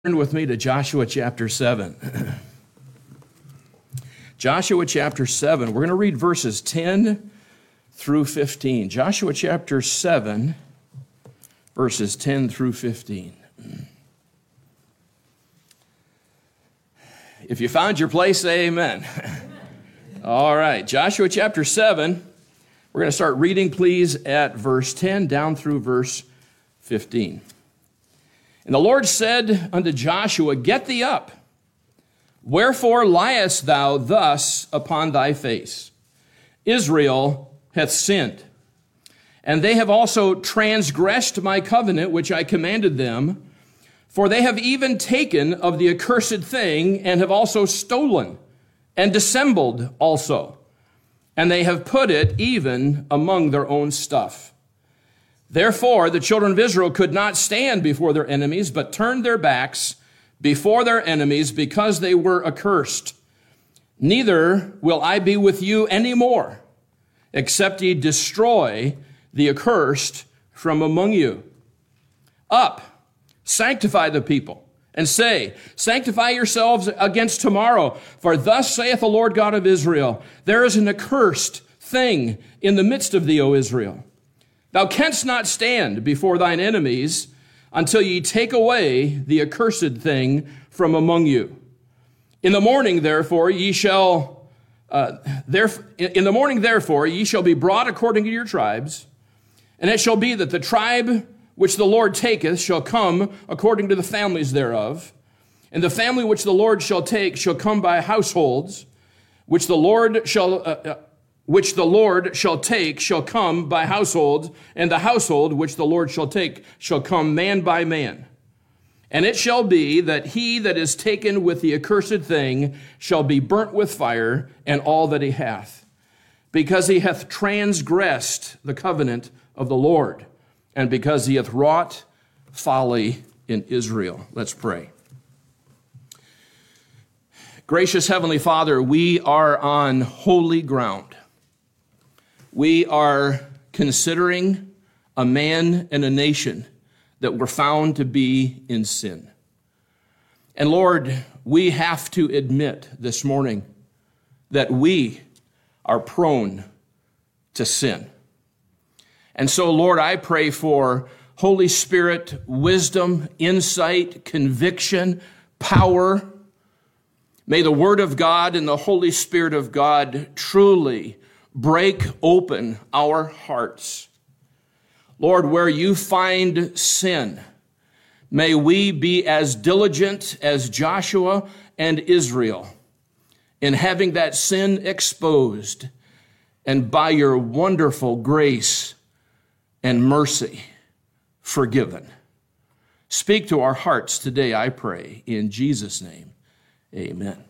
Turn with me to Joshua chapter 7. Joshua chapter 7. We're going to read verses 10 through 15. Joshua chapter 7, verses 10 through 15. If you found your place, say amen. All right, Joshua chapter 7. We're going to start reading, please, at verse 10 down through verse 15. And the Lord said unto Joshua, Get thee up. Wherefore liest thou thus upon thy face? Israel hath sinned, and they have also transgressed my covenant which I commanded them, for they have even taken of the accursed thing, and have also stolen, and dissembled also, and they have put it even among their own stuff. Therefore, the children of Israel could not stand before their enemies, but turned their backs before their enemies because they were accursed. Neither will I be with you any more, except ye destroy the accursed from among you. Up, sanctify the people, and say, Sanctify yourselves against tomorrow, for thus saith the Lord God of Israel, There is an accursed thing in the midst of thee, O Israel. Thou canst not stand before thine enemies until ye take away the accursed thing from among you. In the morning, therefore, ye shall be brought according to your tribes, and it shall be that the tribe which the Lord taketh shall come according to the families thereof, and the family which the Lord shall take shall come by households, which the Lord shall take shall come by households, and the household which the Lord shall take shall come man by man. And it shall be that he that is taken with the accursed thing shall be burnt with fire, and all that he hath, because he hath transgressed the covenant of the Lord, and because he hath wrought folly in Israel. Let's pray. Gracious Heavenly Father, we are on holy ground. We are considering a man and a nation that were found to be in sin. And Lord, we have to admit this morning that we are prone to sin. And so, Lord, I pray for Holy Spirit, wisdom, insight, conviction, power. May the Word of God and the Holy Spirit of God truly break open our hearts. Lord, where you find sin, may we be as diligent as Joshua and Israel in having that sin exposed, and by your wonderful grace and mercy forgiven. Speak to our hearts today, I pray, in Jesus' name. Amen.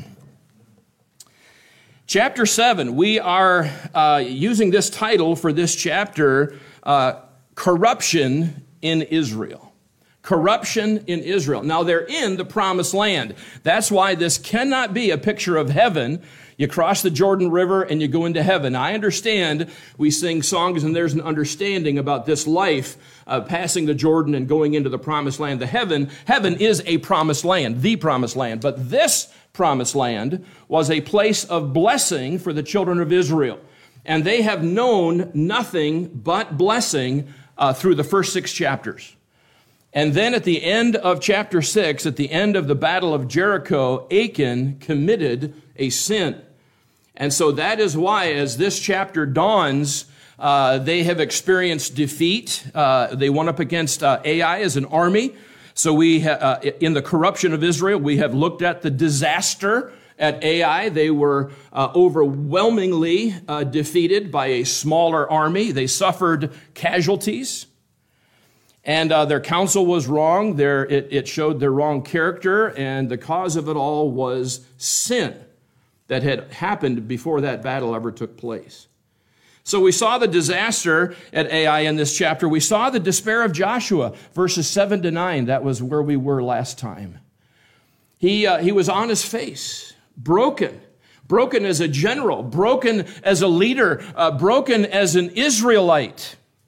Chapter 7, we are using this title for this chapter, Corruption in Israel. Corruption in Israel. Now, they're in the promised land. That's why this cannot be a picture of heaven. You cross the Jordan River and you go into heaven. I understand we sing songs and there's an understanding about this life passing the Jordan and going into the promised land. Heaven is a promised land, the promised land. But this promised land was a place of blessing for the children of Israel. And they have known nothing but blessing through the first 6 chapters. And then at the end of chapter 6, at the end of the Battle of Jericho, Achan committed a sin. And so that is why, as this chapter dawns, they have experienced defeat. They went up against Ai as an army. So in the corruption of Israel, we have looked at the disaster at Ai. They were overwhelmingly defeated by a smaller army. They suffered casualties. And their counsel was wrong. It showed their wrong character, and the cause of it all was sin that had happened before that battle ever took place. So we saw the disaster at Ai in this chapter. We saw the despair of Joshua, verses 7 to 9. That was where we were last time. He was on his face, broken as a general, broken as a leader, broken as an Israelite.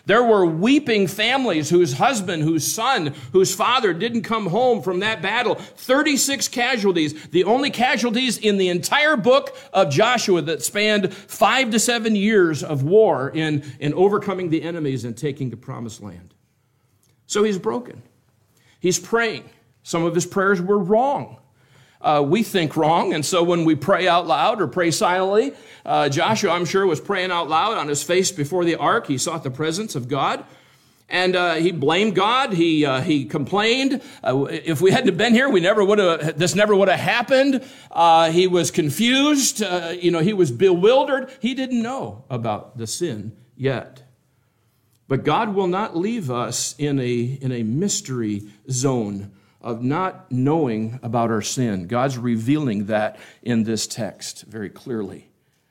There were weeping families whose husband, whose son, whose father didn't come home from that battle. 36 casualties, the only casualties in the entire book of Joshua that spanned 5 to 7 years of war in overcoming the enemies and taking the promised land. So he's broken. He's praying. Some of his prayers were wrong. We think wrong, and so when we pray out loud or pray silently, Joshua, I'm sure, was praying out loud on his face before the ark. He sought the presence of God, and he blamed God. He complained. If we hadn't been here, this never would have happened. He was confused. He was bewildered. He didn't know about the sin yet. But God will not leave us in a mystery zone of not knowing about our sin. God's revealing that in this text very clearly.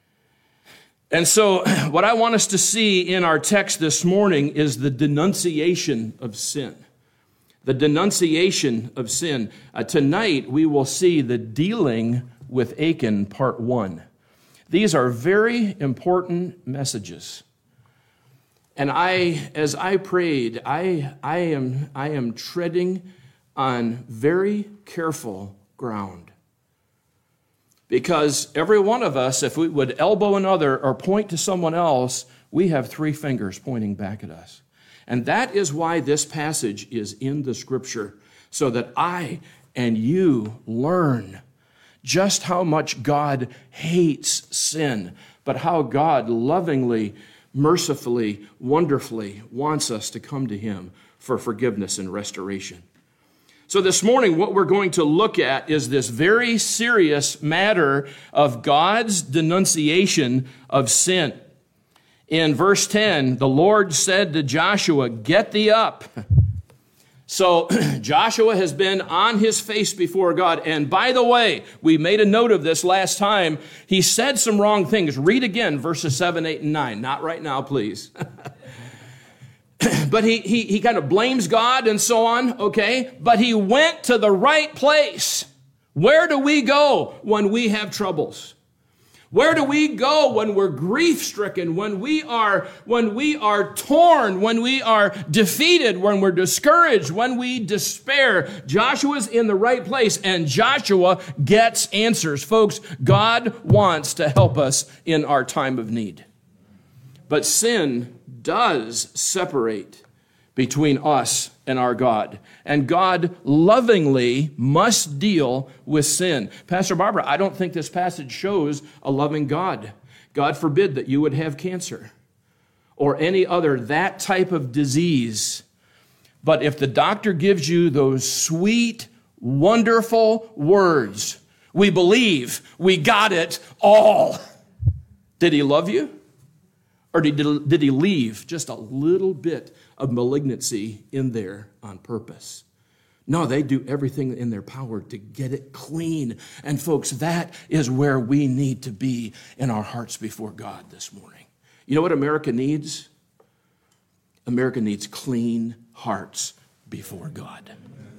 And so what I want us to see in our text this morning is the denunciation of sin. The denunciation of sin. Tonight we will see the dealing with Achan, part 1. These are very important messages. And as I prayed, I am treading on very careful ground. Because every one of us, if we would elbow another or point to someone else, we have 3 fingers pointing back at us. And that is why this passage is in the Scripture, so that I and you learn just how much God hates sin, but how God lovingly, mercifully, wonderfully wants us to come to him for forgiveness and restoration. So this morning, what we're going to look at is this very serious matter of God's denunciation of sin. In verse 10, the Lord said to Joshua, "Get thee up." So Joshua has been on his face before God. And by the way, we made a note of this last time. He said some wrong things. Read again verses 7, 8, and 9. Not right now, please. But he kind of blames God and so on, okay? But he went to the right place. Where do we go when we have troubles? Where do we go when we're grief-stricken, when we are torn, when we are defeated, when we're discouraged, when we despair? Joshua's in the right place, and Joshua gets answers. Folks, God wants to help us in our time of need. But sin does separate between us and our God. And God lovingly must deal with sin. Pastor Barbara, I don't think this passage shows a loving God. God forbid that you would have cancer or any other that type of disease. But if the doctor gives you those sweet, wonderful words, we believe, we got it all. Did he love you? Or did he leave just a little bit of malignancy in there on purpose? No, they do everything in their power to get it clean. And folks, that is where we need to be in our hearts before God this morning. You know what America needs? America needs clean hearts before God.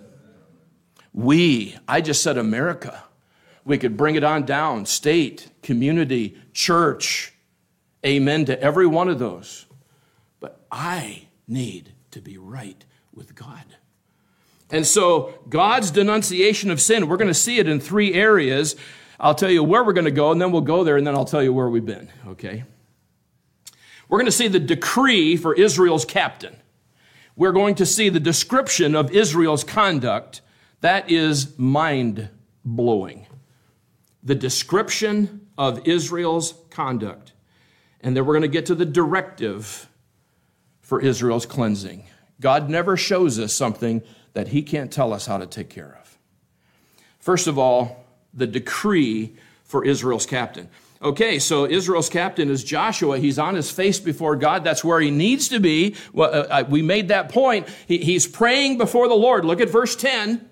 I just said America. We could bring it on down, state, community, church. Amen to every one of those. But I need to be right with God. And so God's denunciation of sin, we're going to see it in 3 areas. I'll tell you where we're going to go, and then we'll go there, and then I'll tell you where we've been, okay? We're going to see the decree for Israel's captain. We're going to see the description of Israel's conduct. That is mind-blowing. The description of Israel's conduct. And then we're going to get to the directive for Israel's cleansing. God never shows us something that he can't tell us how to take care of. First of all, the decree for Israel's captain. Okay, so Israel's captain is Joshua. He's on his face before God. That's where he needs to be. We made that point. He's praying before the Lord. Look at verse 10.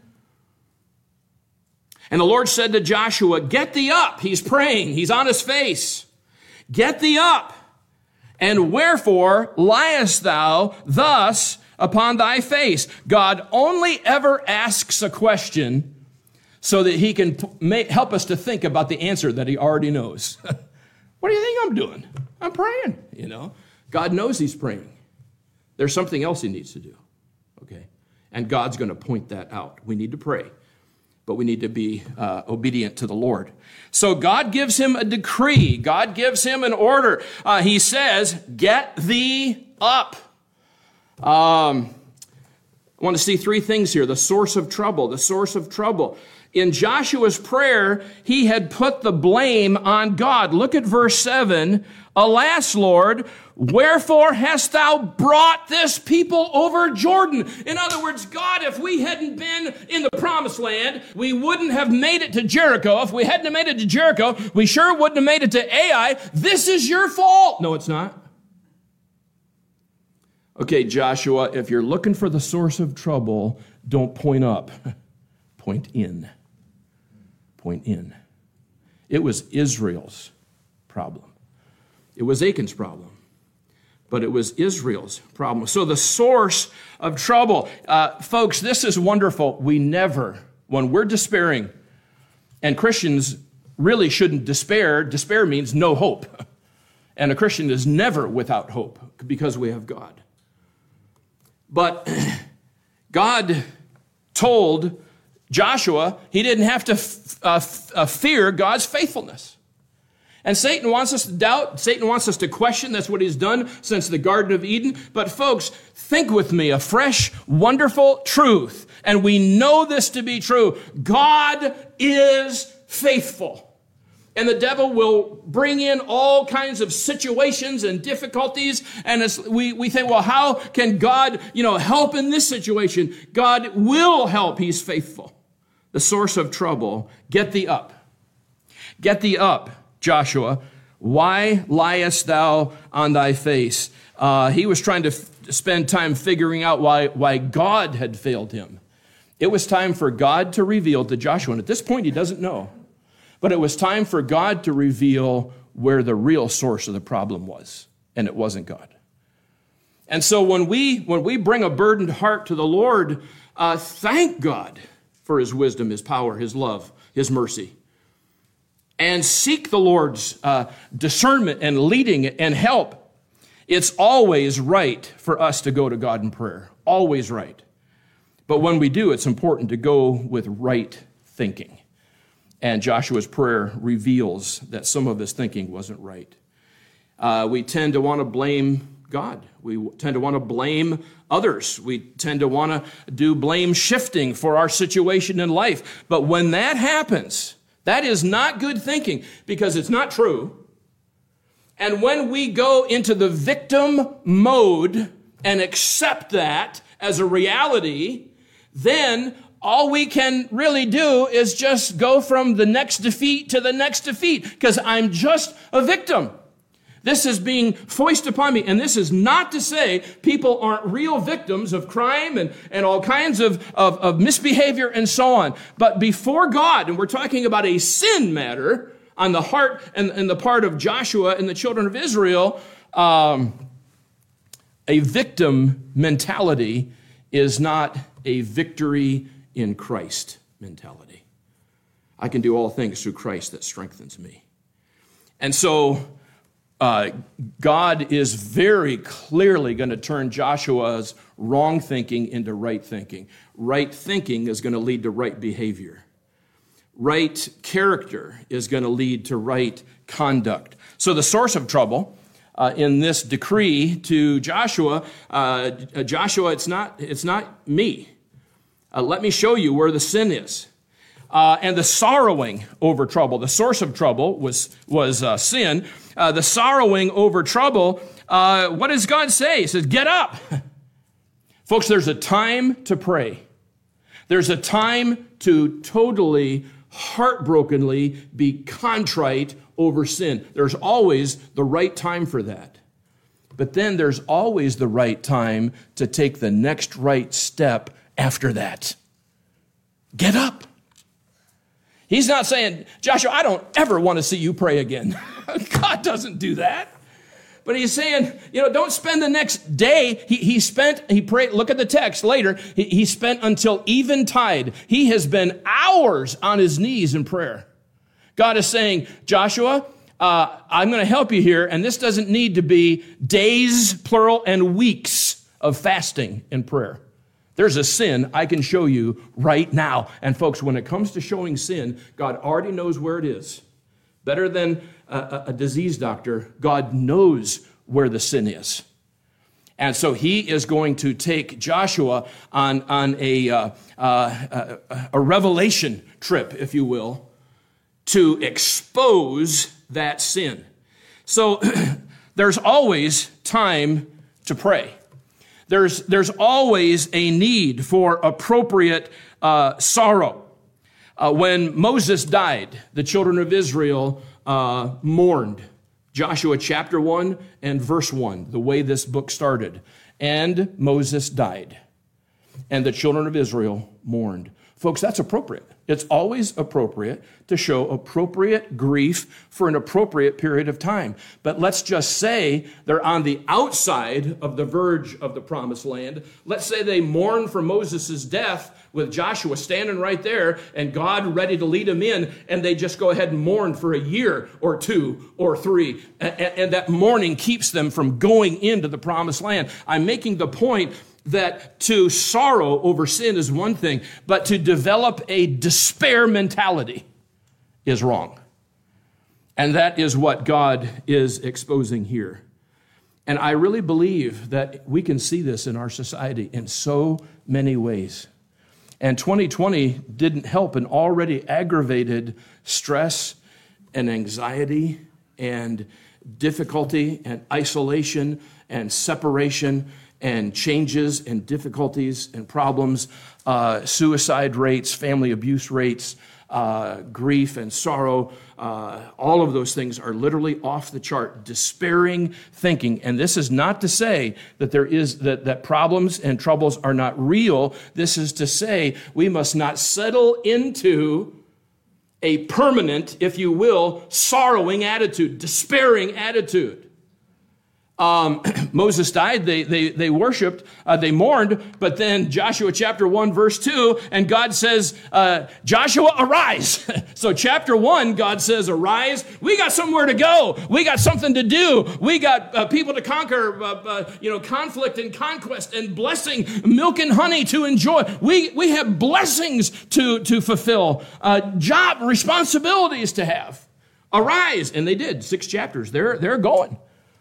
And the Lord said to Joshua, "Get thee up." He's praying. He's on his face. "Get thee up, and wherefore liest thou thus upon thy face?" God only ever asks a question so that he can help us to think about the answer that he already knows. What do you think I'm doing? I'm praying, God knows he's praying. There's something else he needs to do, okay? And God's going to point that out. We need to pray, but we need to be obedient to the Lord. So God gives him a decree. God gives him an order. He says, get thee up. I want to see three things here. The source of trouble, the source of trouble. In Joshua's prayer, he had put the blame on God. Look at verse 7. Alas, Lord, wherefore hast thou brought this people over Jordan? In other words, God, if we hadn't been in the promised land, we wouldn't have made it to Jericho. If we hadn't made it to Jericho, we sure wouldn't have made it to Ai. This is your fault. No, it's not. Okay, Joshua, if you're looking for the source of trouble, don't point up. Point in. Point in. It was Israel's problem. It was Achan's problem, but it was Israel's problem. So the source of trouble, folks, this is wonderful. We never, when we're despairing, and Christians really shouldn't despair. Despair means no hope. And a Christian is never without hope because we have God. But God told Joshua he didn't have to fear God's faithfulness. And Satan wants us to doubt. Satan wants us to question. That's what he's done since the Garden of Eden. But folks, think with me, a fresh, wonderful truth. And we know this to be true. God is faithful. And the devil will bring in all kinds of situations and difficulties. And we think, well, how can God, help in this situation? God will help. He's faithful. The source of trouble, get thee up. Get thee up, Joshua. Why liest thou on thy face? He was trying to spend time figuring out why God had failed him. It was time for God to reveal to Joshua. And at this point, he doesn't know. But it was time for God to reveal where the real source of the problem was, and it wasn't God. And so when we bring a burdened heart to the Lord, thank God for his wisdom, his power, his love, his mercy, and seek the Lord's discernment and leading and help. It's always right for us to go to God in prayer, always right. But when we do, it's important to go with right thinking. And Joshua's prayer reveals that some of his thinking wasn't right. We tend to want to blame God. We tend to want to blame others. We tend to want to do blame shifting for our situation in life. But when that happens, that is not good thinking because it's not true. And when we go into the victim mode and accept that as a reality, then all we can really do is just go from the next defeat to the next defeat because I'm just a victim. This is being foisted upon me. And this is not to say people aren't real victims of crime and all kinds of misbehavior and so on. But before God, and we're talking about a sin matter on the heart and the part of Joshua and the children of Israel, a victim mentality is not a victory in Christ mentality. I can do all things through Christ that strengthens me. And so God is very clearly going to turn Joshua's wrong thinking into right thinking. Right thinking is going to lead to right behavior. Right character is going to lead to right conduct. So the source of trouble in this decree to Joshua, Joshua, it's not me. Let me show you where the sin is. And the sorrowing over trouble. The source of trouble was sin. The sorrowing over trouble, what does God say? He says, get up. Folks, there's a time to pray. There's a time to totally, heartbrokenly be contrite over sin. There's always the right time for that. But then there's always the right time to take the next right step after that. Get up. He's not saying, Joshua, I don't ever want to see you pray again. God doesn't do that. But he's saying, don't spend the next day. He prayed, look at the text later. He spent until eventide. He has been hours on his knees in prayer. God is saying, Joshua, I'm going to help you here. And this doesn't need to be days, plural, and weeks of fasting and prayer. There's a sin I can show you right now. And folks, when it comes to showing sin, God already knows where it is. Better than a disease doctor, God knows where the sin is. And so he is going to take Joshua on a revelation trip, if you will, to expose that sin. So there's always time to pray. There's always a need for appropriate sorrow. When Moses died, the children of Israel mourned. Joshua chapter 1 and verse 1, the way this book started. And Moses died, and the children of Israel mourned. Folks, that's appropriate. It's always appropriate to show appropriate grief for an appropriate period of time. But let's just say they're on the outside of the verge of the promised land. Let's say they mourn for Moses' death with Joshua standing right there and God ready to lead them in, and they just go ahead and mourn for a year or 2 or 3. And that mourning keeps them from going into the promised land. I'm making the point that to sorrow over sin is one thing, but to develop a despair mentality is wrong. And that is what God is exposing here. And I really believe that we can see this in our society in so many ways. And 2020 didn't help an already aggravated stress and anxiety and difficulty and isolation and separation and changes and difficulties and problems, suicide rates, family abuse rates, grief and sorrow. All of those things are literally off the chart, despairing thinking. And this is not to say that that problems and troubles are not real. This is to say we must not settle into a permanent, if you will, sorrowing attitude, despairing attitude. Moses died, they worshiped, they mourned, but then Joshua chapter 1 verse 2, and God says, Joshua, arise. So chapter 1, God says, arise. We got somewhere to go. We got something to do. We got people to conquer, conflict and conquest and blessing, milk and honey to enjoy. We have blessings to fulfill, job responsibilities to have. Arise. And they did 6 chapters. They're going.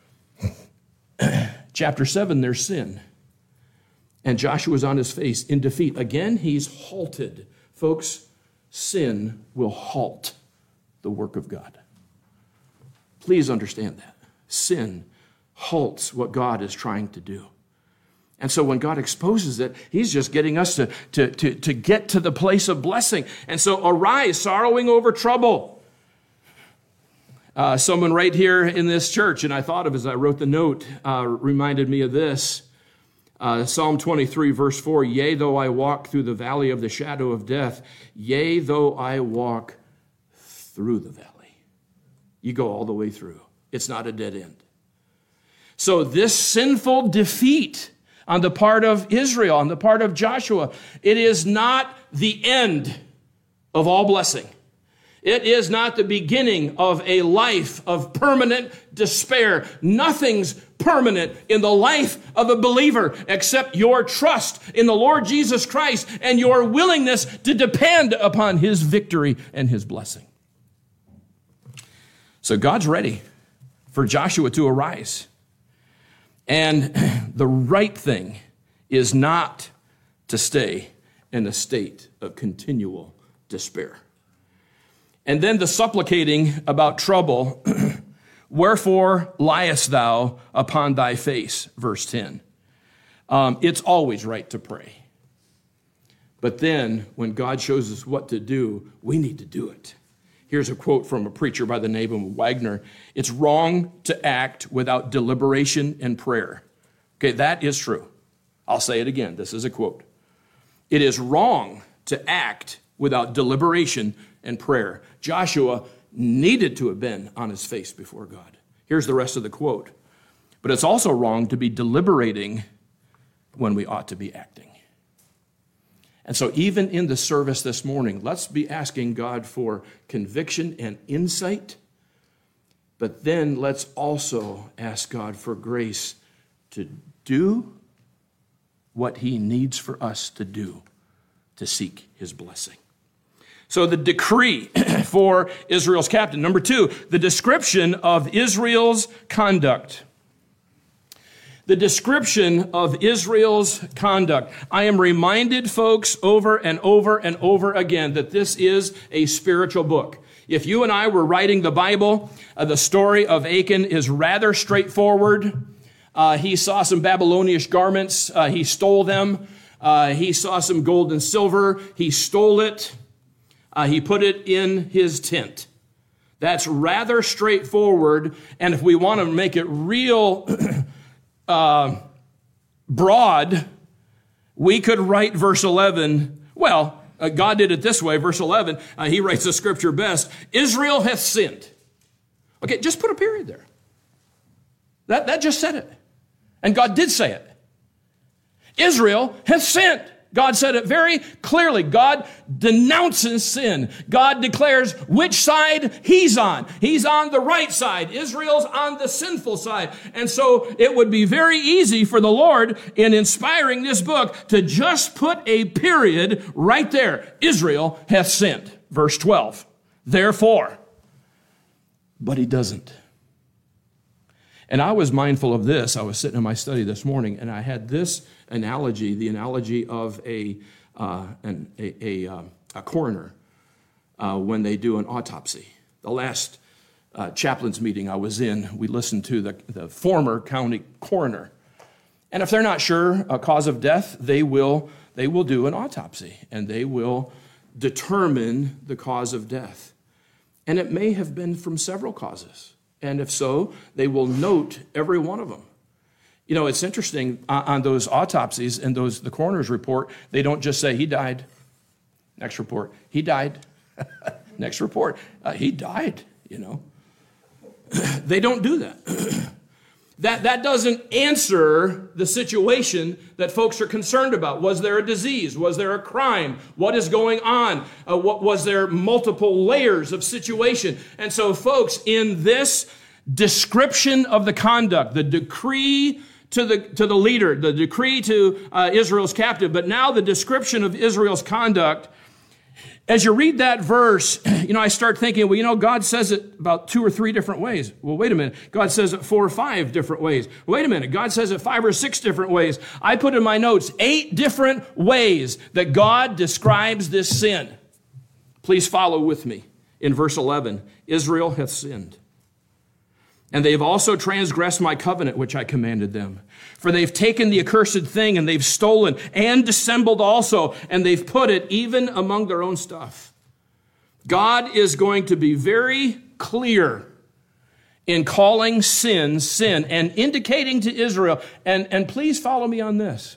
Chapter 7, there's sin. And Joshua's on his face in defeat. Again, he's halted. Folks, sin will halt the work of God. Please understand that. Sin halts what God is trying to do. And so when God exposes it, he's just getting us to get to the place of blessing. And so arise, sorrowing over trouble. Someone right here in this church, and I thought of as I wrote the note, reminded me of this. Psalm 23, verse 4, yea, though I walk through the valley of the shadow of death, yea, though I walk through the valley. You go all the way through. It's not a dead end. So this sinful defeat on the part of Israel, on the part of Joshua, it is not the end of all blessing. It is not the beginning of a life of permanent despair. Nothing's permanent in the life of a believer except your trust in the Lord Jesus Christ and your willingness to depend upon his victory and his blessing. So God's ready for Joshua to arise. And the right thing is not to stay in a state of continual despair. And then the supplicating about trouble, wherefore liest thou upon thy face, verse 10. It's always right to pray. But then when God shows us what to do, we need to do it. Here's a quote from a preacher by the name of Wagner. It's wrong to act without deliberation and prayer. Okay, that is true. I'll say it again. This is a quote. It is wrong to act without deliberation and prayer. Joshua needed to have been on his face before God. Here's the rest of the quote. But it's also wrong to be deliberating when we ought to be acting. And so even in the service this morning, let's be asking God for conviction and insight. But then let's also ask God for grace to do what he needs for us to do to seek his blessing. So the decree for Israel's captain. Number 2, the description of Israel's conduct. The description of Israel's conduct. I am reminded, folks, over and over and over again that this is a spiritual book. If you and I were writing the Bible, the story of Achan is rather straightforward. He saw some Babylonian garments. He stole them. He saw some gold and silver. He stole it. He put it in his tent. That's rather straightforward. And if we want to make it real broad, we could write verse 11. Well, God did it this way. Verse 11, he writes the scripture best. Israel hath sinned. Okay, just put a period there. That just said it. And God did say it. Israel hath sinned. God said it very clearly. God denounces sin. God declares which side he's on. He's on the right side. Israel's on the sinful side. And so it would be very easy for the Lord in inspiring this book to just put a period right there. Israel hath sinned. Verse 12. Therefore. But he doesn't. And I was mindful of this. I was sitting in my study this morning, and I had this analogy, the analogy of a coroner when they do an autopsy. The last chaplain's meeting I was in, we listened to the former county coroner. And if they're not sure a cause of death, they will do an autopsy, and they will determine the cause of death. And it may have been from several causes. And if so, they will note every one of them. You know, it's interesting on those autopsies and the coroner's report, they don't just say he died. Next report, he died. Next report, he died, you know. They don't do that. That doesn't answer the situation that folks are concerned about. Was there a disease? Was there a crime? What is going on? Was there multiple layers of situation? And so, folks, in this description of the conduct, the decree to the leader, the decree to Israel's captive, but now the description of Israel's conduct, as you read that verse, I start thinking, God says it about 2 or 3 different ways. Well, wait a minute. God says it 4 or 5 different ways. Wait a minute. God says it 5 or 6 different ways. I put in my notes 8 different ways that God describes this sin. Please follow with me. In verse 11, Israel hath sinned. And they've also transgressed my covenant, which I commanded them. For they've taken the accursed thing, and they've stolen and dissembled also, and they've put it even among their own stuff. God is going to be very clear in calling sin, and indicating to Israel, and please follow me on this.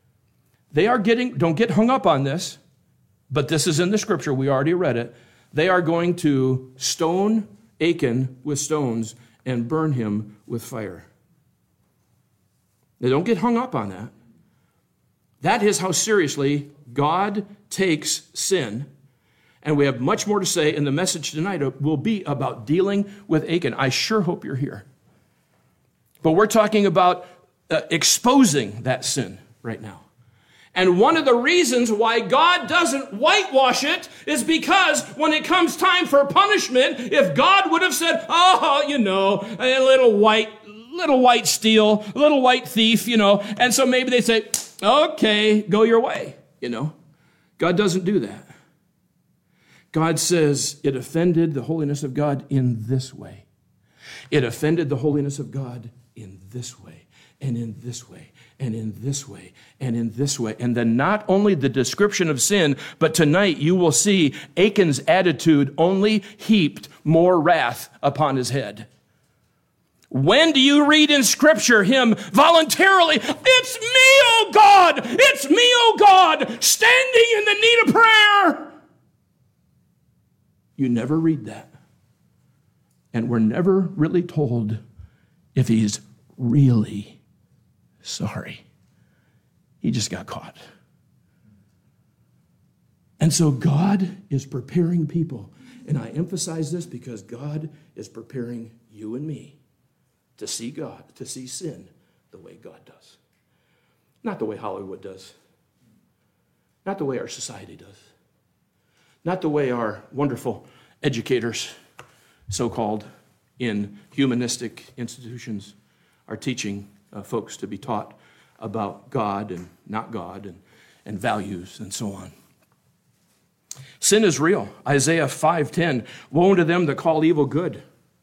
Don't get hung up on this, but this is in the scripture, we already read it. They are going to stone Achan with stones and burn him with fire. Now, don't get hung up on that. That is how seriously God takes sin. And we have much more to say, and the message tonight will be about dealing with Achan. I sure hope you're here. But we're talking about exposing that sin right now. And one of the reasons why God doesn't whitewash it is because when it comes time for punishment, if God would have said, a little white steal, a little white thief, and so maybe they say, okay, go your way, God doesn't do that. God says it offended the holiness of God in this way. It offended the holiness of God in this way, and in this way, and in this way, and in this way. And then not only the description of sin, but tonight you will see Achan's attitude only heaped more wrath upon his head. When do you read in Scripture him voluntarily, it's me, oh God, it's me, oh God, standing in the need of prayer? You never read that. And we're never really told if he's really sorry. He just got caught. And so God is preparing people. And I emphasize this because God is preparing you and me to see God, to see sin the way God does. Not the way Hollywood does. Not the way our society does. Not the way our wonderful educators, so-called, in humanistic institutions are teaching folks to be taught about God and not God and values and so on. Sin is real. Isaiah 5:10, woe unto them that call evil good.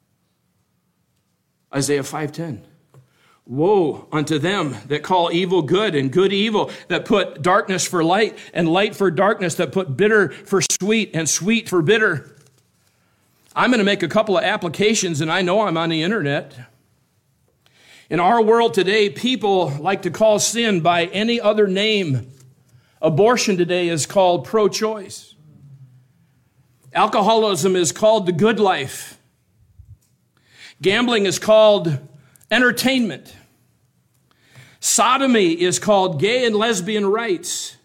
Isaiah 5:10. Woe unto them that call evil good and good evil, that put darkness for light and light for darkness, that put bitter for sweet and sweet for bitter. I'm going to make a couple of applications, and I know I'm on the internet. In our world today, people like to call sin by any other name. Abortion today is called pro-choice. Alcoholism is called the good life. Gambling is called entertainment. Sodomy is called gay and lesbian rights.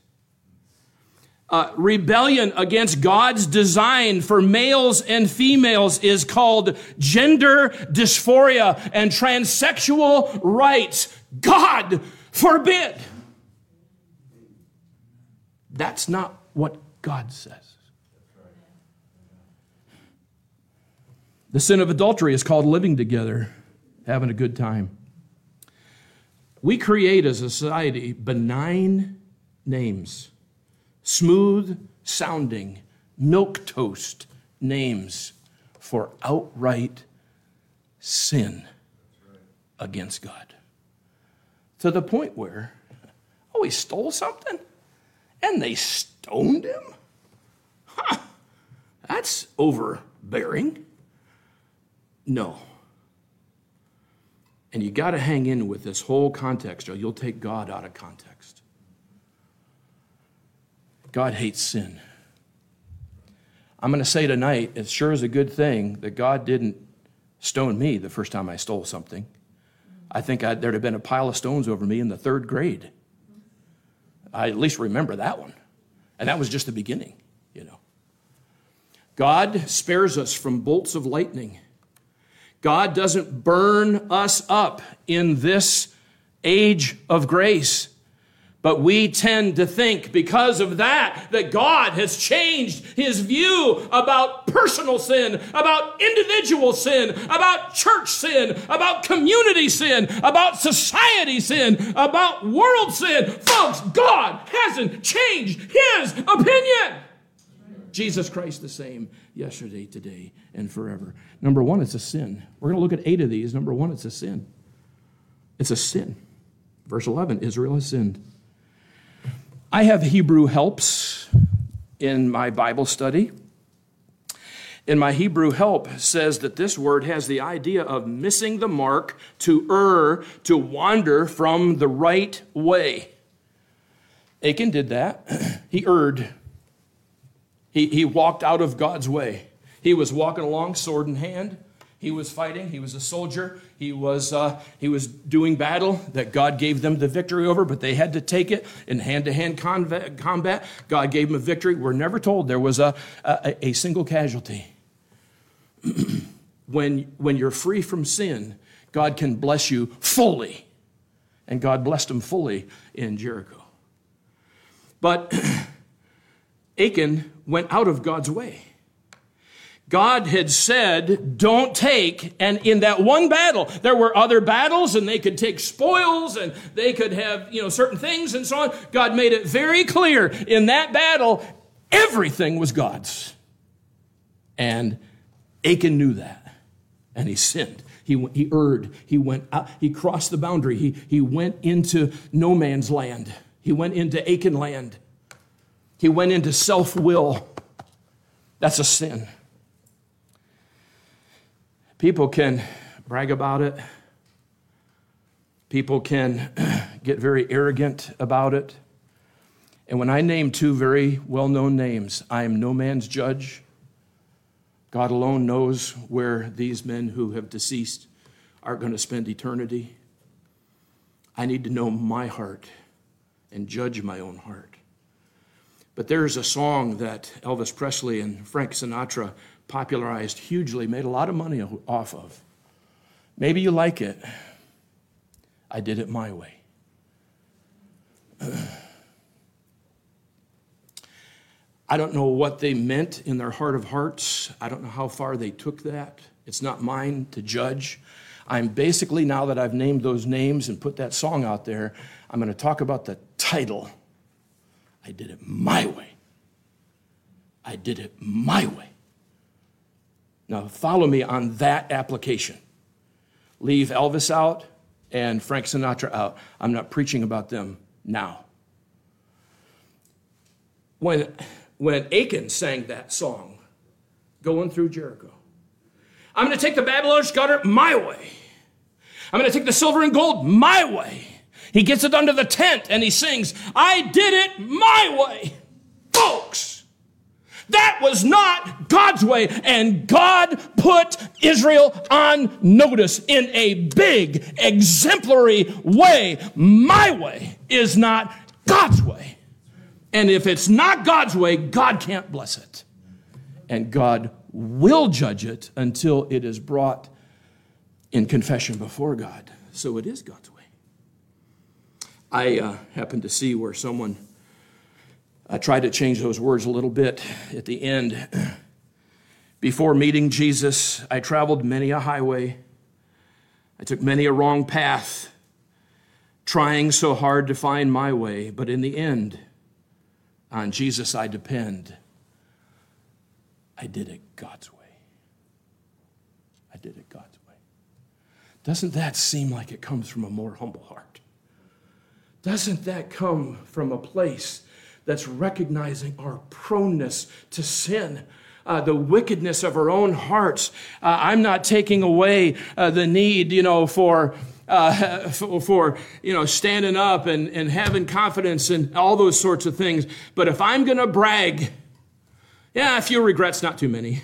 Rebellion against God's design for males and females is called gender dysphoria and transsexual rights. God forbid. That's not what God says. The sin of adultery is called living together, having a good time. We create as a society benign names, smooth-sounding, milquetoast names for outright sin against God. To the point where, he stole something and they stoned him? That's overbearing. No. And you got to hang in with this whole context, or you'll take God out of context. God hates sin. I'm going to say tonight, it sure is a good thing that God didn't stone me the first time I stole something. I think there'd have been a pile of stones over me in the 3rd grade. I at least remember that one. And that was just the beginning, God spares us from bolts of lightning. God doesn't burn us up in this age of grace. But we tend to think because of that God has changed his view about personal sin, about individual sin, about church sin, about community sin, about society sin, about world sin. Folks, God hasn't changed his opinion. Jesus Christ the same yesterday, today, and forever. Number one, it's a sin. We're going to look at 8 of these. Number one, it's a sin. It's a sin. Verse 11, Israel has sinned. I have Hebrew helps in my Bible study. And my Hebrew help says that this word has the idea of missing the mark, to err, to wander from the right way. Achan did that. He erred. He walked out of God's way. He was walking along, sword in hand. He was fighting. He was a soldier. He was doing battle that God gave them the victory over, but they had to take it in hand-to-hand combat. God gave them a victory. We're never told there was a single casualty. When you're free from sin, God can bless you fully. And God blessed him fully in Jericho. But Achan went out of God's way. God had said, don't take, and in that one battle, there were other battles, and they could take spoils, and they could have, certain things and so on. God made it very clear in that battle, everything was God's. And Achan knew that, and he sinned. He erred. He went out. He crossed the boundary. He went into no man's land. He went into Achan land. He went into self-will. That's a sin. People can brag about it. People can get very arrogant about it. And when I name 2 very well-known names, I am no man's judge. God alone knows where these men who have deceased are going to spend eternity. I need to know my heart and judge my own heart. But there's a song that Elvis Presley and Frank Sinatra popularized hugely, made a lot of money off of. Maybe you like it. I did it my way. I don't know what they meant in their heart of hearts. I don't know how far they took that. It's not mine to judge. I'm basically, now that I've named those names and put that song out there, I'm going to talk about the title. I did it my way. I did it my way. Now follow me on that application. Leave Elvis out and Frank Sinatra out. I'm not preaching about them now. When Achan sang that song, Going Through Jericho, I'm going to take the Babylonian scatter my way. I'm going to take the silver and gold my way. He gets it under the tent and he sings, I did it my way. Folks, that was not God's way. And God put Israel on notice in a big, exemplary way. My way is not God's way. And if it's not God's way, God can't bless it. And God will judge it until it is brought in confession before God. So it is God's way. I happened to see where someone tried to change those words a little bit at the end. Before meeting Jesus, I traveled many a highway. I took many a wrong path, trying so hard to find my way. But in the end, on Jesus I depend. I did it God's way. I did it God's way. Doesn't that seem like it comes from a more humble heart? Doesn't that come from a place that's recognizing our proneness to sin, the wickedness of our own hearts? I'm not taking away the need, for standing up and having confidence and all those sorts of things. But if I'm going to brag, a few regrets, not too many,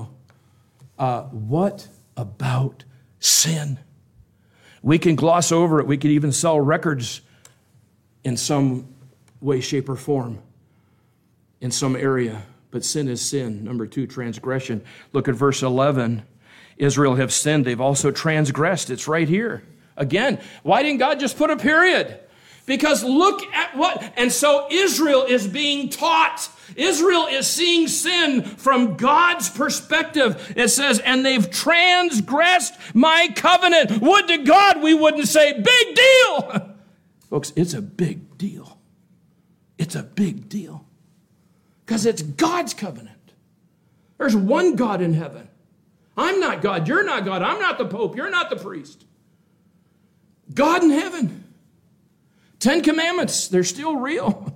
what about sin? We can gloss over it. We could even sell records in some way, shape, or form in some area. But sin is sin. Number 2, transgression. Look at verse 11. Israel have sinned. They've also transgressed. It's right here. Again, why didn't God just put a period? Because look at what, and so Israel is being taught. Israel is seeing sin from God's perspective. It says, and they've transgressed my covenant. Would to God we wouldn't say, big deal. Folks, it's a big deal. It's a big deal. Because it's God's covenant. There's one God in heaven. I'm not God. You're not God. I'm not the Pope. You're not the priest. God in heaven. 10 commandments, they're still real.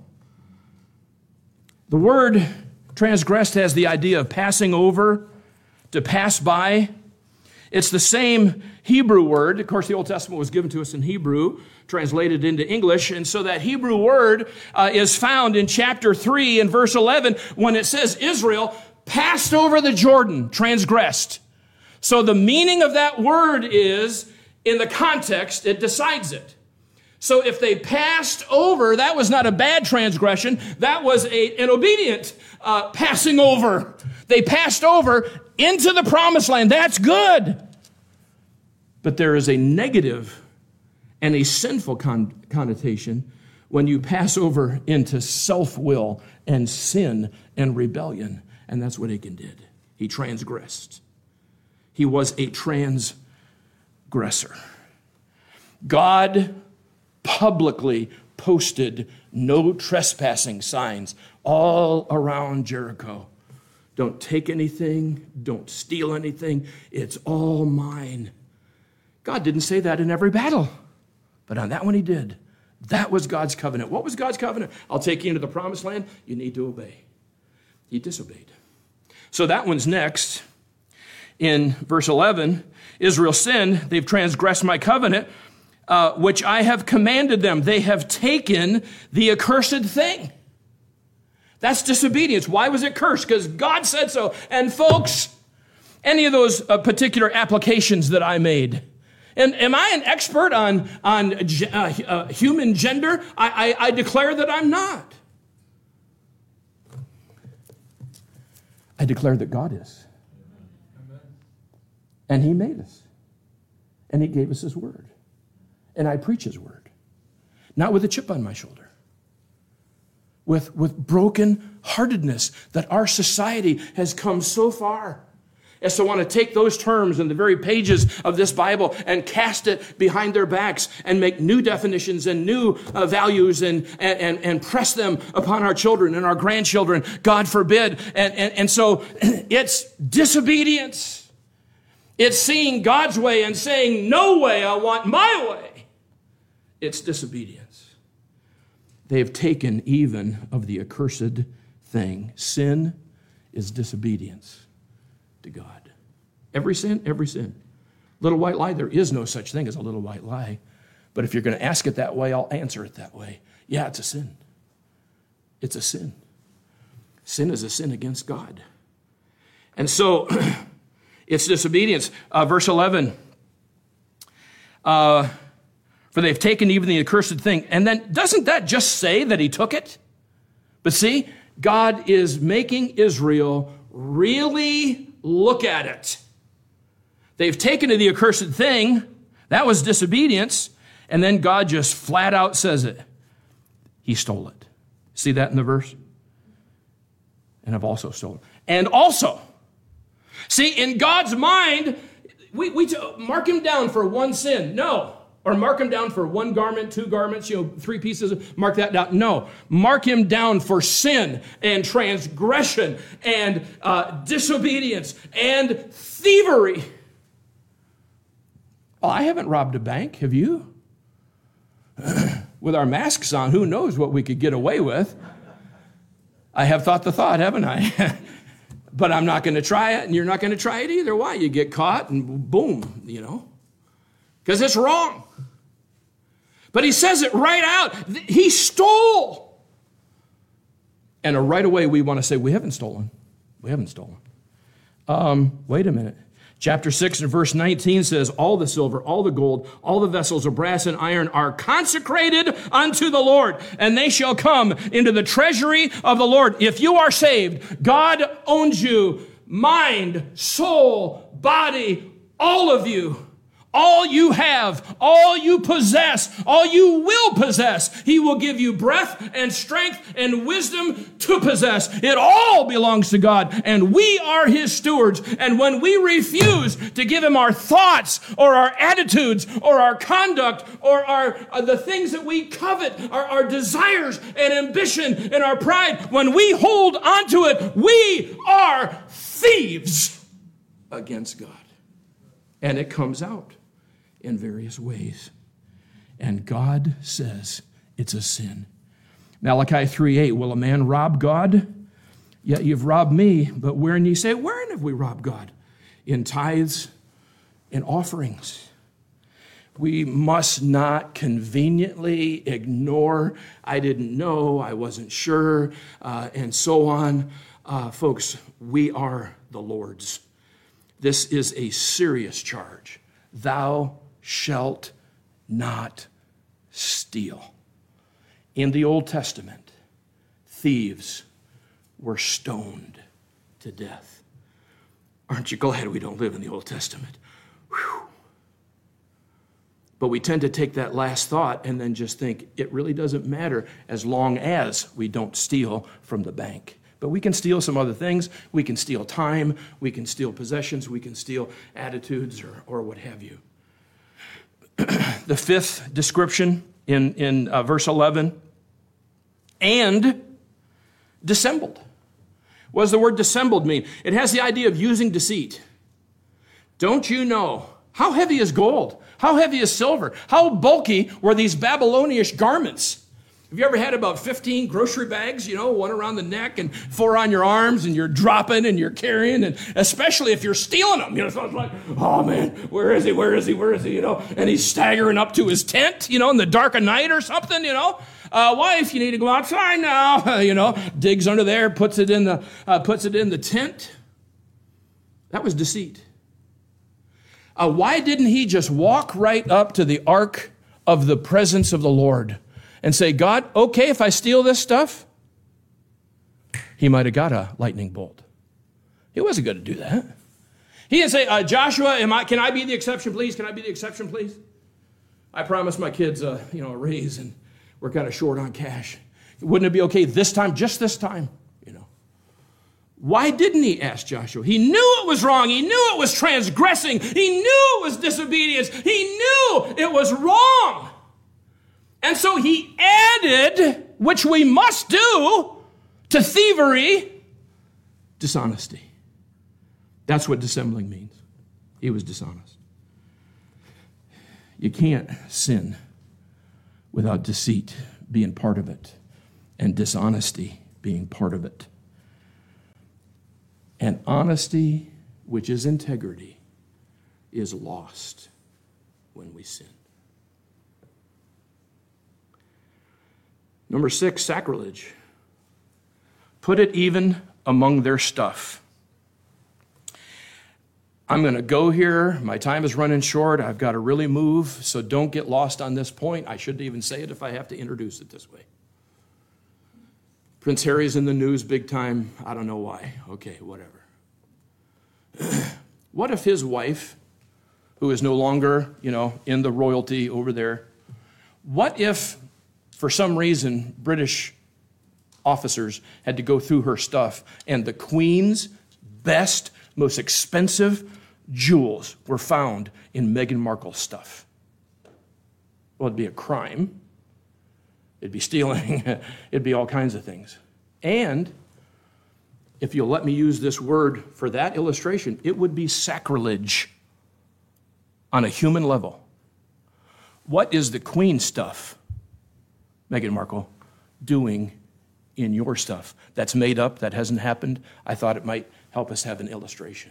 The word transgressed has the idea of passing over, to pass by. It's the same Hebrew word. Of course, the Old Testament was given to us in Hebrew, translated into English. And so that Hebrew word is found in chapter 3 and verse 11 when it says Israel passed over the Jordan, transgressed. So the meaning of that word is, in the context, it decides it. So if they passed over, that was not a bad transgression. That was an obedient passing over. They passed over into the promised land. That's good. But there is a negative and a sinful connotation when you pass over into self-will and sin and rebellion. And that's what Achan did. He transgressed. He was a transgressor. God publicly posted no trespassing signs all around Jericho. Don't take anything. Don't steal anything. It's all mine. God didn't say that in every battle, but on that one he did. That was God's covenant. What was God's covenant? I'll take you into the promised land. You need to obey. He disobeyed. So that one's next. In verse 11, Israel sinned. They've transgressed my covenant, which I have commanded them. They have taken the accursed thing. That's disobedience. Why was it cursed? Because God said so. And folks, any of those particular applications that I made, and am I an expert on human gender? I declare that I'm not. I declare that God is. And he made us. And he gave us his word. And I preach his word. Not with a chip on my shoulder. with broken heartedness that our society has come so far as to want to take those terms in the very pages of this Bible and cast it behind their backs and make new definitions and new values and press them upon our children and our grandchildren, God forbid. And so it's disobedience. It's seeing God's way and saying, no way, I want my way. It's disobedience. They've taken even of the accursed thing. Sin is disobedience to God. Every sin, every sin. Little white lie, there is no such thing as a little white lie. But if you're going to ask it that way, I'll answer it that way. Yeah, it's a sin. It's a sin. Sin is a sin against God. And so it's disobedience. Verse 11. For they've taken even the accursed thing. And then doesn't that just say that he took it? But see, God is making Israel really look at it. They've taken to the accursed thing. That was disobedience. And then God just flat out says it. He stole it. See that in the verse? And I've also stolen. And also. See, in God's mind, we mark him down for one sin. No. Or mark him down for one garment, two garments, 3 pieces, mark that down. No, mark him down for sin and transgression and disobedience and thievery. Well, I haven't robbed a bank, have you? With our masks on, who knows what we could get away with? I have thought the thought, haven't I? But I'm not going to try it, and you're not going to try it either. Why? You get caught, and boom, because it's wrong. But he says it right out. He stole. And right away we want to say, we haven't stolen. We haven't stolen. Wait a minute. Chapter 6 and verse 19 says, all the silver, all the gold, all the vessels of brass and iron are consecrated unto the Lord, and they shall come into the treasury of the Lord. If you are saved, God owns you, mind, soul, body, all of you. All you have, all you possess, all you will possess. He will give you breath and strength and wisdom to possess. It all belongs to God, and we are his stewards. And when we refuse to give him our thoughts or our attitudes or our conduct or the things that we covet, our desires and ambition and our pride, when we hold onto it, we are thieves against God. And it comes out in various ways. And God says it's a sin. Malachi 3:8, will a man rob God? Yet you've robbed me. But wherein ye say, wherein have we robbed God? In tithes and offerings. We must not conveniently ignore, I didn't know, I wasn't sure, and so on. Folks, we are the Lord's. This is a serious charge. Thou shalt not steal. In the Old Testament, thieves were stoned to death. Aren't you glad we don't live in the Old Testament? Whew. But we tend to take that last thought and then just think it really doesn't matter as long as we don't steal from the bank. But we can steal some other things. We can steal time. We can steal possessions. We can steal attitudes or what have you. The fifth description in verse 11, and dissembled. What does the word dissembled mean? It has the idea of using deceit. Don't you know? How heavy is gold? How heavy is silver? How bulky were these Babylonian garments? Have you ever had about 15 grocery bags, one around the neck and 4 on your arms, and you're dropping and you're carrying, and especially if you're stealing them, so it's like, oh man, where is he, and he's staggering up to his tent, in the dark of night or something, wife, you need to go outside now, digs under there, puts it in the tent. That was deceit. Why didn't he just walk right up to the ark of the presence of the Lord and say, God, okay if I steal this stuff? He might have got a lightning bolt. He wasn't going to do that. He didn't say, Joshua, can I be the exception, please? Can I be the exception, please? I promised my kids, a raise, and we're kind of short on cash. Wouldn't it be okay this time, just this time? Why didn't he ask Joshua? He knew it was wrong. He knew it was transgressing. He knew it was disobedience. He knew it was wrong. And so he added, which we must do, to thievery, dishonesty. That's what dissembling means. He was dishonest. You can't sin without deceit being part of it and dishonesty being part of it. And honesty, which is integrity, is lost when we sin. Number 6, sacrilege. Put it even among their stuff. I'm going to go here. My time is running short. I've got to really move, so don't get lost on this point. I shouldn't even say it if I have to introduce it this way. Prince Harry's in the news big time. I don't know why. Okay, whatever. What if his wife, who is no longer, in the royalty over there, what if, for some reason, British officers had to go through her stuff and the Queen's best, most expensive jewels were found in Meghan Markle's stuff? Well, it'd be a crime. It'd be stealing. It'd be all kinds of things. And if you'll let me use this word for that illustration, it would be sacrilege on a human level. What is the Queen stuff, Meghan Markle, doing in your stuff that's made up, that hasn't happened? I thought it might help us have an illustration.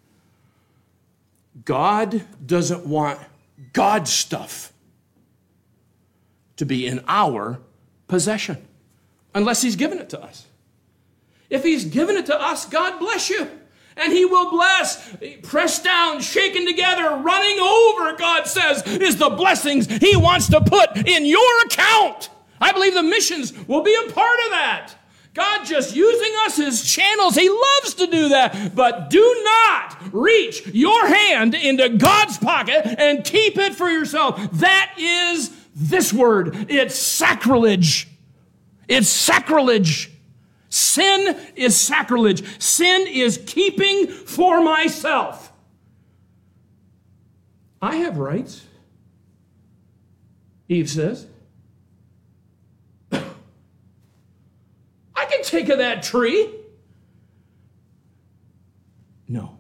God doesn't want God's stuff to be in our possession unless he's given it to us. If he's given it to us, God bless you. And he will bless. Pressed down, shaken together, running over, God says, is the blessings he wants to put in your account. I believe the missions will be a part of that. God just using us as channels. He loves to do that. But do not reach your hand into God's pocket and keep it for yourself. That is this word. It's sacrilege. It's sacrilege. Sin is sacrilege. Sin is keeping for myself. I have rights, Eve says. I can take of that tree. No.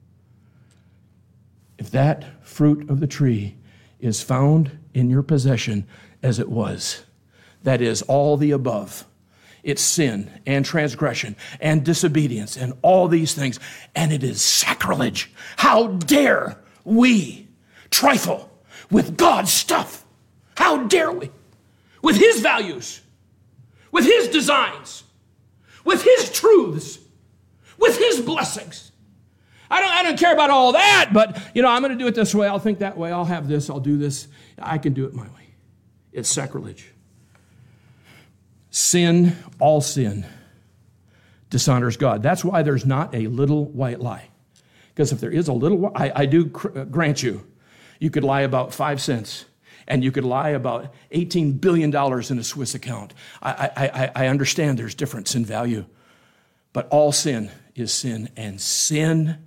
If that fruit of the tree is found in your possession as it was, that is all the above. It's sin and transgression and disobedience and all these things. And it is sacrilege. How dare we trifle with God's stuff? How dare we? With his values, with his designs, with his truths, with his blessings. I don't care about all that, but I'm going to do it this way. I'll think that way. I'll have this. I'll do this. I can do it my way. It's sacrilege. Sin, all sin, dishonors God. That's why there's not a little white lie. Because if there is a little, I do grant you, you could lie about 5 cents, and you could lie about $18 billion in a Swiss account. I understand there's difference in value, but all sin is sin, and sin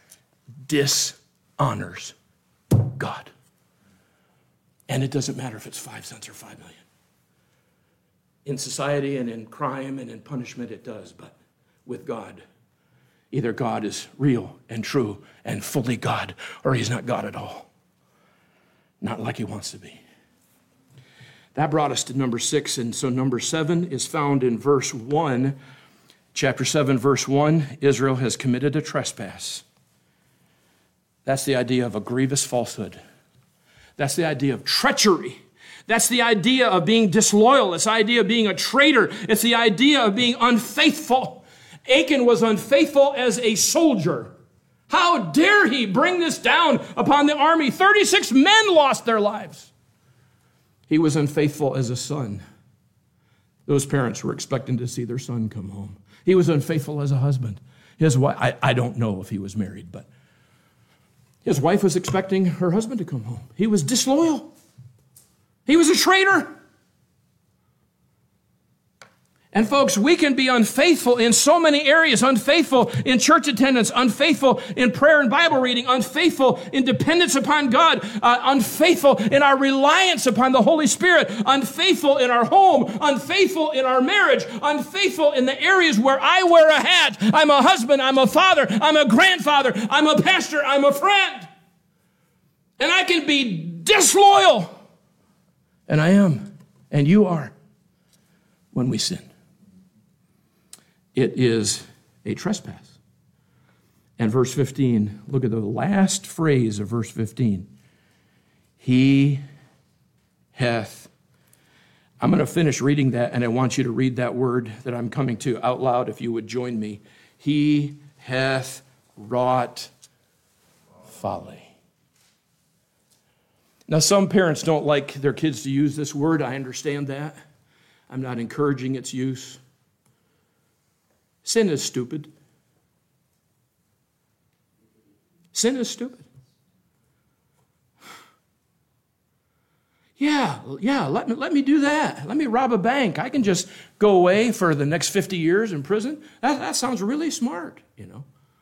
dishonors God. And it doesn't matter if it's 5 cents or 5 million. In society and in crime and in punishment, it does. But with God, either God is real and true and fully God, or he's not God at all. Not like he wants to be. That brought us to number 6. And so number 7 is found in verse 1. Chapter 7, verse 1, Israel has committed a trespass. That's the idea of a grievous falsehood. That's the idea of treachery. That's the idea of being disloyal. It's the idea of being a traitor. It's the idea of being unfaithful. Achan was unfaithful as a soldier. How dare he bring this down upon the army? 36 men lost their lives. He was unfaithful as a son. Those parents were expecting to see their son come home. He was unfaithful as a husband. His wife, I don't know if he was married, but his wife was expecting her husband to come home. He was disloyal. He was a traitor. And folks, we can be unfaithful in so many areas, unfaithful in church attendance, unfaithful in prayer and Bible reading, unfaithful in dependence upon God, unfaithful in our reliance upon the Holy Spirit, unfaithful in our home, unfaithful in our marriage, unfaithful in the areas where I wear a hat. I'm a husband, I'm a father, I'm a grandfather, I'm a pastor, I'm a friend. And I can be disloyal. And I am, and you are, when we sin. It is a trespass. And verse 15, look at the last phrase of verse 15. He hath. I'm going to finish reading that, and I want you to read that word that I'm coming to out loud if you would join me. He hath wrought folly. Now, some parents don't like their kids to use this word. I understand that. I'm not encouraging its use. Sin is stupid. Sin is stupid. Yeah, let me do that. Let me rob a bank. I can just go away for the next 50 years in prison. That sounds really smart, you know.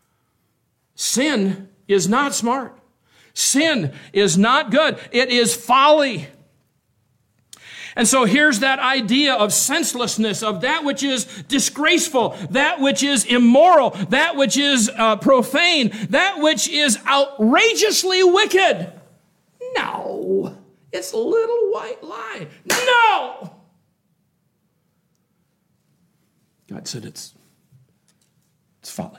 Sin is not smart. Sin is not good. It is folly. And so here's that idea of senselessness, of that which is disgraceful, that which is immoral, that which is profane, that which is outrageously wicked. No, it's a little white lie. No! God said it's folly.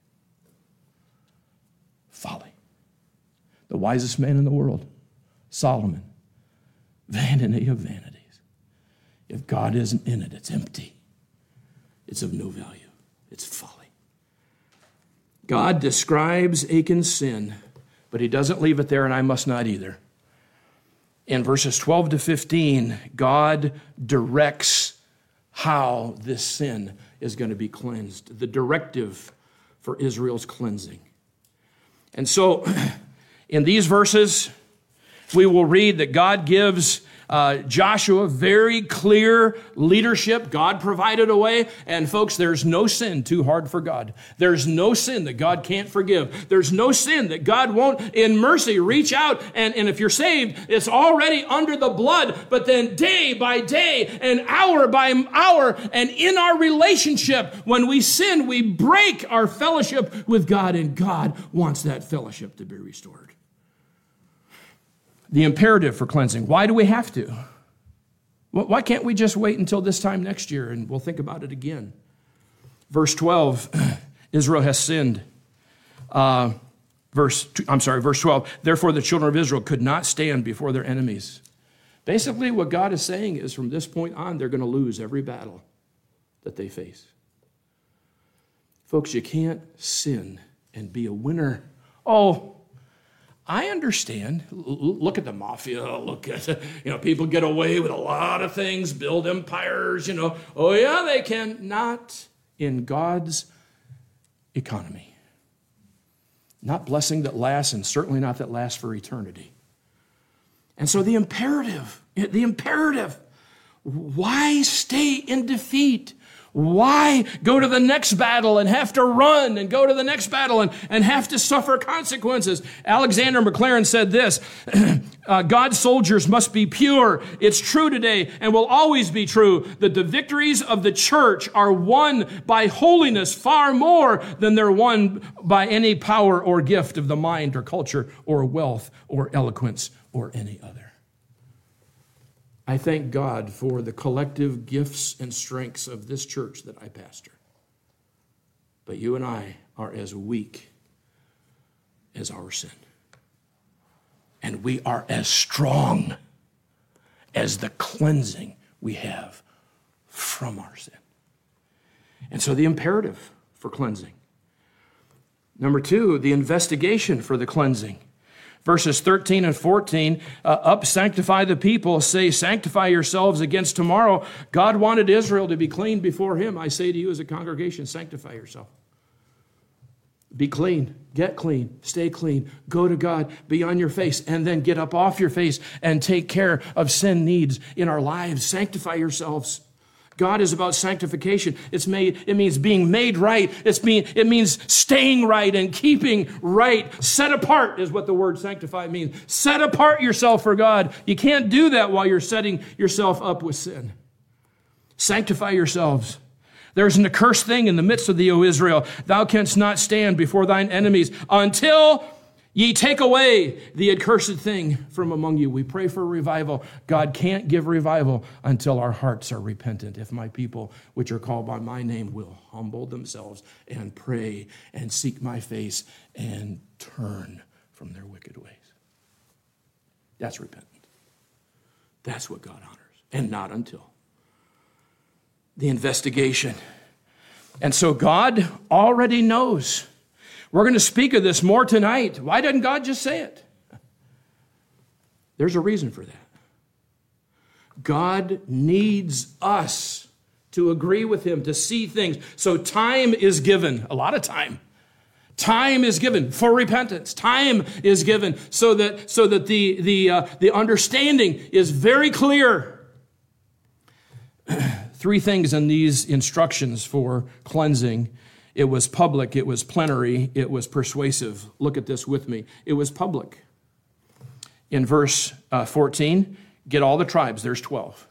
Folly. The wisest man in the world, Solomon, vanity of vanities. If God isn't in it, it's empty. It's of no value. It's folly. God describes Achan's sin, but he doesn't leave it there, and I must not either. In verses 12 to 15, God directs how this sin is going to be cleansed, the directive for Israel's cleansing. And so, in these verses, we will read that God gives Joshua very clear leadership. God provided a way. And folks, there's no sin too hard for God. There's no sin that God can't forgive. There's no sin that God won't, in mercy, reach out. And if you're saved, it's already under the blood. But then day by day and hour by hour, and in our relationship, when we sin, we break our fellowship with God. And God wants that fellowship to be restored. The imperative for cleansing. Why do we have to? Why can't we just wait until this time next year and we'll think about it again? Verse 12, Israel has sinned. Verse 12, therefore the children of Israel could not stand before their enemies. Basically, what God is saying is from this point on, they're going to lose every battle that they face. Folks, you can't sin and be a winner. Oh, I understand. Look at the mafia. Look at, people get away with a lot of things, build empires, Oh, yeah, they can. Not in God's economy. Not blessing that lasts, and certainly not that lasts for eternity. And so the imperative, why stay in defeat? Why go to the next battle and have to run and go to the next battle and have to suffer consequences? Alexander McLaren said this, God's soldiers must be pure. It's true today and will always be true that the victories of the church are won by holiness far more than they're won by any power or gift of the mind or culture or wealth or eloquence or any other. I thank God for the collective gifts and strengths of this church that I pastor. But you and I are as weak as our sin. And we are as strong as the cleansing we have from our sin. And so the imperative for cleansing. Number 2, the investigation for the cleansing. Verses 13 and 14, sanctify the people, say, sanctify yourselves against tomorrow. God wanted Israel to be clean before him. I say to you as a congregation, sanctify yourself. Be clean, get clean, stay clean, go to God, be on your face, and then get up off your face and take care of sin needs in our lives. Sanctify yourselves. God is about sanctification. It means being made right. It means staying right and keeping right. Set apart is what the word sanctify means. Set apart yourself for God. You can't do that while you're setting yourself up with sin. Sanctify yourselves. There's an accursed thing in the midst of thee, O Israel. Thou canst not stand before thine enemies until ye take away the accursed thing from among you. We pray for revival. God can't give revival until our hearts are repentant. If my people, which are called by my name, will humble themselves and pray and seek my face and turn from their wicked ways. That's repentant. That's what God honors, and not until. The investigation. And so God already knows. We're going to speak of this more tonight. Why doesn't God just say it? There's a reason for that. God needs us to agree with him, to see things. So time is given, a lot of time. Time is given for repentance. Time is given so that the understanding is very clear. 3 things in these instructions for cleansing. It was public, it was plenary, it was persuasive. Look at this with me. It was public. In verse 14, get all the tribes. There's 12.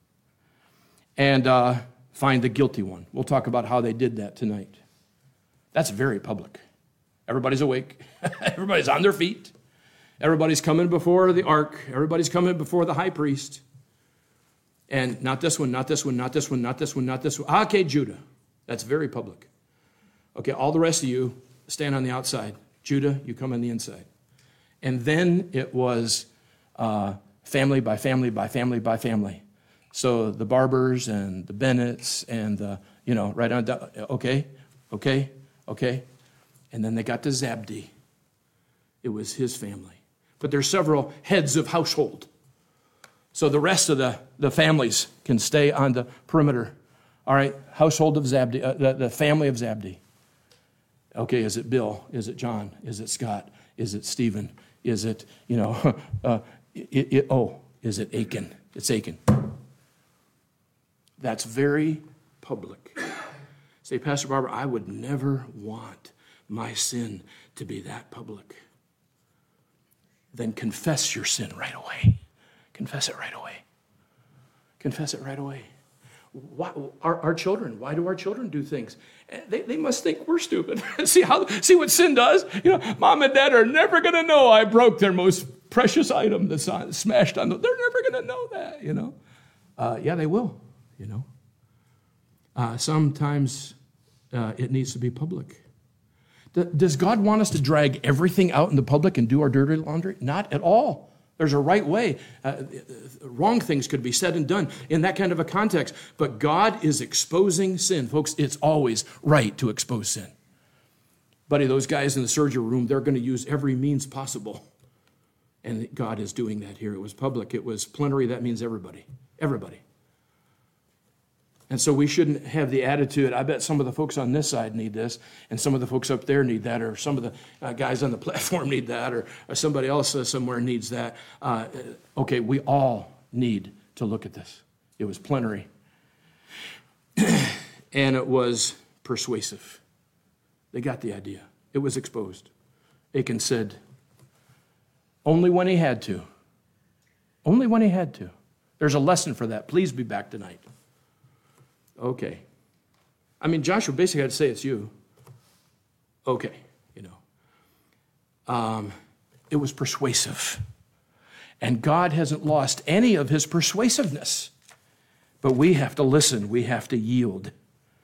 And find the guilty one. We'll talk about how they did that tonight. That's very public. Everybody's awake. Everybody's on their feet. Everybody's coming before the ark. Everybody's coming before the high priest. And not this one, not this one, not this one, not this one, not this one. Okay, Judah. That's very public. Okay, all the rest of you stand on the outside. Judah, you come on the inside. And then it was family by family by family by family. So the Barbers and the Bennetts and the, right on down. Okay. And then they got to Zabdi. It was his family. But there's several heads of household. So the rest of the families can stay on the perimeter. All right, household of Zabdi, the family of Zabdi. Okay, is it Bill? Is it John? Is it Scott? Is it Stephen? Is it, is it Achan? It's Achan. That's very public. Say, Pastor Barbara, I would never want my sin to be that public. Then confess your sin right away. Confess it right away. Confess it right away. Why, our children, why do our children do things? They must think we're stupid. See what sin does? Mom and dad are never going to know I broke their most precious item that's smashed on them. They're never going to know that, Yeah, they will, Sometimes it needs to be public. Does God want us to drag everything out in the public and do our dirty laundry? Not at all. There's a right way. Wrong things could be said and done in that kind of a context. But God is exposing sin. Folks, it's always right to expose sin. Buddy, those guys in the surgery room, they're going to use every means possible. And God is doing that here. It was public. It was plenary. That means everybody. Everybody. And so we shouldn't have the attitude, I bet some of the folks on this side need this, and some of the folks up there need that, or some of the guys on the platform need that, or somebody else somewhere needs that. Okay, we all need to look at this. It was plenary. And it was persuasive. They got the idea. It was exposed. Achan said, only when he had to. Only when he had to. There's a lesson for that. Please be back tonight. Okay. Joshua basically had to say it's you. Okay, It was persuasive. And God hasn't lost any of his persuasiveness. But we have to listen. We have to yield.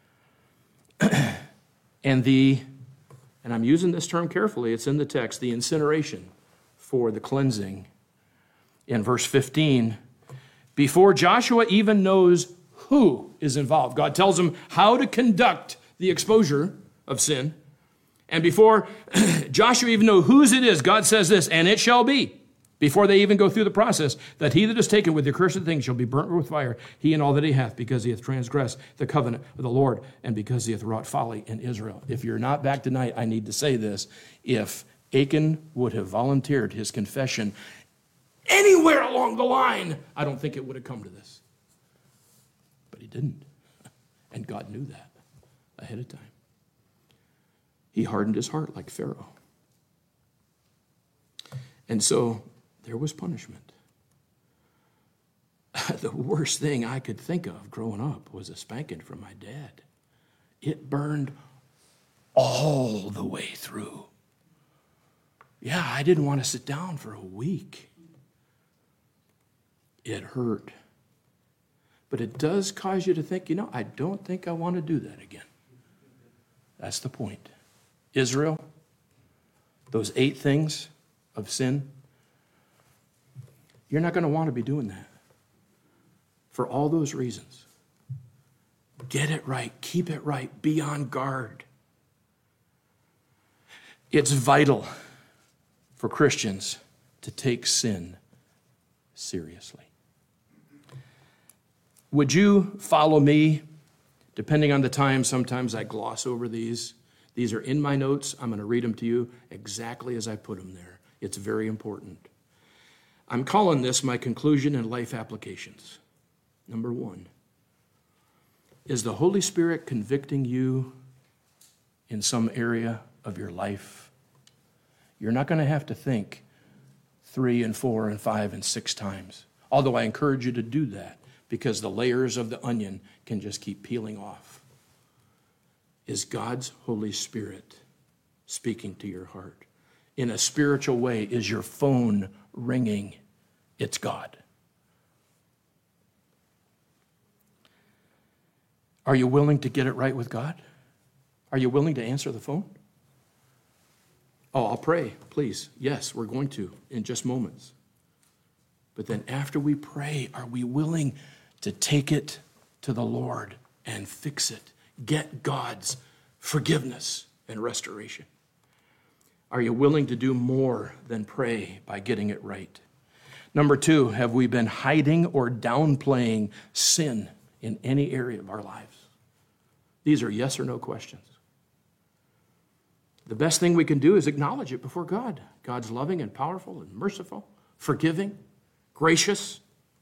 And I'm using this term carefully, it's in the text, the incineration for the cleansing. In verse 15, before Joshua even knows who is involved. God tells him how to conduct the exposure of sin. And before Joshua even knows whose it is, God says this, and it shall be, before they even go through the process, that he that is taken with the accursed thing shall be burnt with fire, he and all that he hath, because he hath transgressed the covenant of the Lord, and because he hath wrought folly in Israel. If you're not back tonight, I need to say this. If Achan would have volunteered his confession anywhere along the line, I don't think it would have come to this. But he didn't. And God knew that ahead of time. He hardened his heart like Pharaoh. And so there was punishment. The worst thing I could think of growing up was a spanking from my dad. It burned all the way through. Yeah, I didn't want to sit down for a week. It hurt. But it does cause you to think, I don't think I want to do that again. That's the point. Israel, those 8 things of sin, you're not going to want to be doing that. For all those reasons. Get it right. Keep it right. Be on guard. It's vital for Christians to take sin seriously. Would you follow me? Depending on the time, sometimes I gloss over these. These are in my notes. I'm going to read them to you exactly as I put them there. It's very important. I'm calling this my conclusion and life applications. Number 1, is the Holy Spirit convicting you in some area of your life? You're not going to have to think 3 and 4 and 5 and 6 times. Although I encourage you to do that because the layers of the onion can just keep peeling off. Is God's Holy Spirit speaking to your heart? In a spiritual way, is your phone ringing? It's God. Are you willing to get it right with God? Are you willing to answer the phone? Oh, I'll pray, please. Yes, we're going to in just moments. But then after we pray, are we willing to take it to the Lord and fix it? Get God's forgiveness and restoration. Are you willing to do more than pray by getting it right? Number 2, have we been hiding or downplaying sin in any area of our lives? These are yes or no questions. The best thing we can do is acknowledge it before God. God's loving and powerful and merciful, forgiving, gracious.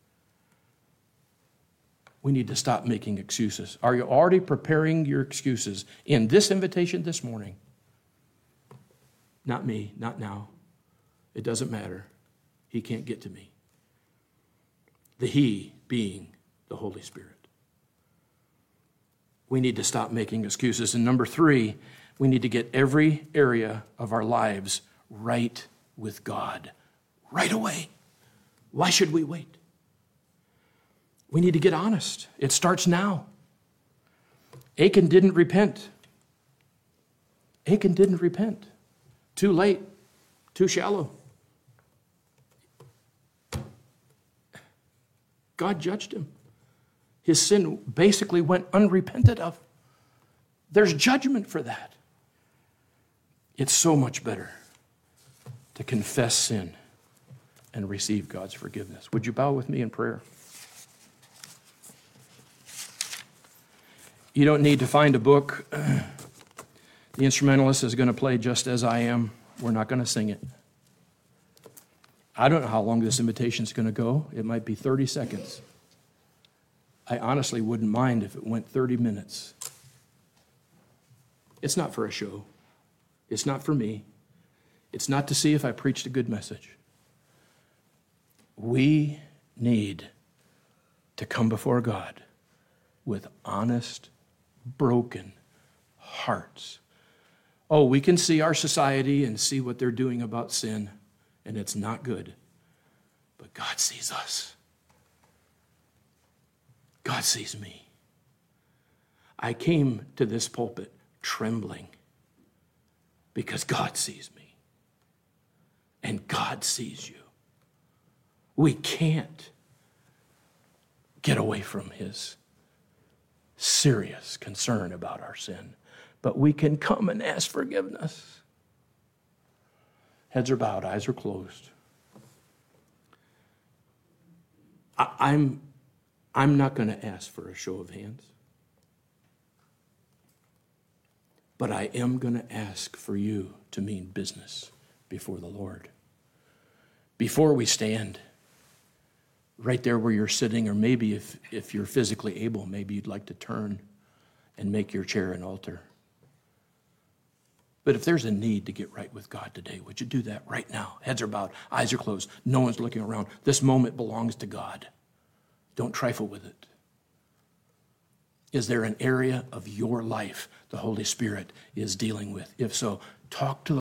We need to stop making excuses. Are you already preparing your excuses in this invitation this morning? Not me, not now. It doesn't matter. He can't get to me. The He being the Holy Spirit. We need to stop making excuses. And number 3, we need to get every area of our lives right with God right away. Why should we wait? We need to get honest. It starts now. Achan didn't repent. Achan didn't repent. Too late. Too shallow. God judged him. His sin basically went unrepented of. There's judgment for that. It's so much better to confess sin and receive God's forgiveness. Would you bow with me in prayer? You don't need to find a book. The instrumentalist is going to play Just As I Am. We're not going to sing it. I don't know how long this invitation is going to go. It might be 30 seconds. I honestly wouldn't mind if it went 30 minutes. It's not for a show. It's not for me. It's not to see if I preached a good message. We need to come before God with honest, broken hearts. Oh, we can see our society and see what they're doing about sin, and it's not good. But God sees us. God sees me. I came to this pulpit trembling because God sees me. And God sees you. We can't get away from his serious concern about our sin, but we can come and ask forgiveness. Heads are bowed, eyes are closed. I'm not going to ask for a show of hands, but I am going to ask for you to mean business before the Lord. Before we stand, right there where you're sitting, or maybe if you're physically able, maybe you'd like to turn. and make your chair an altar. But if there's a need to get right with God today, would you do that right now? Heads are bowed, eyes are closed, no one's looking around. This moment belongs to God. Don't trifle with it. Is there an area of your life the Holy Spirit is dealing with? If so, talk to the